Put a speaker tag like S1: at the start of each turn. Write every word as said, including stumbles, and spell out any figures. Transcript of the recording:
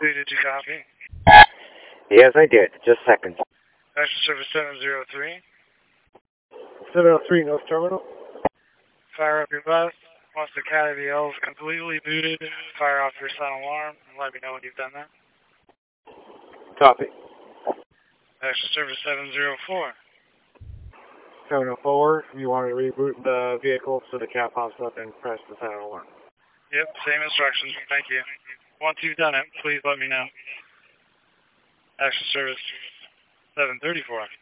S1: Did you copy?
S2: Yes, I did. Just a second.
S1: Extra Service seven zero three.
S2: seven oh three North Terminal.
S1: Fire up your bus. Once the C A T V L is completely booted, fire off your silent alarm and let me know when you've done that.
S2: Copy.
S1: Extra Service seven zero four.
S2: seven oh four, you want to reboot the vehicle so the cab pops up and press the silent alarm.
S1: Yep, same instructions. Thank you. Once you've done it, please let me know. Extra Service seven thirty-four.